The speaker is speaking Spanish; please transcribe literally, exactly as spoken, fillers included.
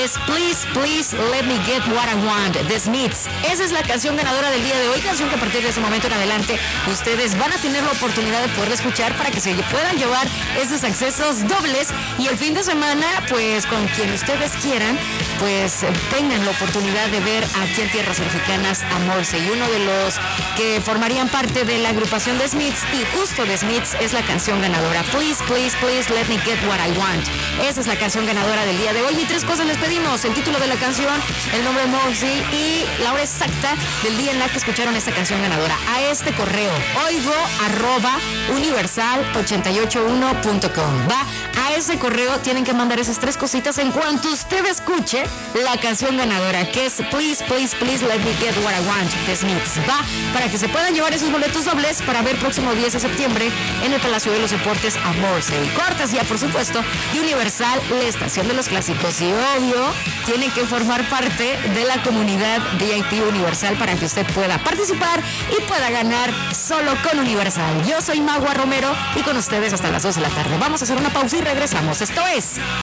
es Please, Please Let Me Get What I Want, The Smiths. Esa es la canción ganadora del día de hoy, canción que a partir de ese momento en adelante ustedes van a tener la oportunidad de poderla escuchar para que se puedan llevar esos accesos dobles y el fin de semana, pues con quien ustedes quieran, pues tengan la oportunidad de ver aquí en tierras mexicanas a Morrissey, uno de los que formarían parte de la agrupación de Smiths, y justo de Smiths es la canción ganadora. Please, please, please let me get what I want. Esa es la canción ganadora del día de hoy y tres cosas les pedimos: el título de la canción, el nombre de Morrissey y la hora exacta del día en la que escucharon esta canción ganadora. A este correo, oigo arroba universal ochenta y ocho uno punto com. Va, a ese correo tienen que mandar esas tres cositas en cuanto usted escuche la canción ganadora, que es Please, Please, Please Let Me Get What I Want, de Smiths. Va, para que se puedan llevar esos boletos dobles para ver próximo diez de septiembre en el Palacio de los Deportes a Morrissey. Cortesía, por supuesto, de Universal, la estación de los clásicos. Y obvio, tienen que formar parte de la comunidad V I P Universal para que usted pueda participar y pueda ganar solo con Universal. Yo soy Magua Romero y con ustedes hasta las dos de la tarde. Vamos a hacer una pausa y regresamos. Esto es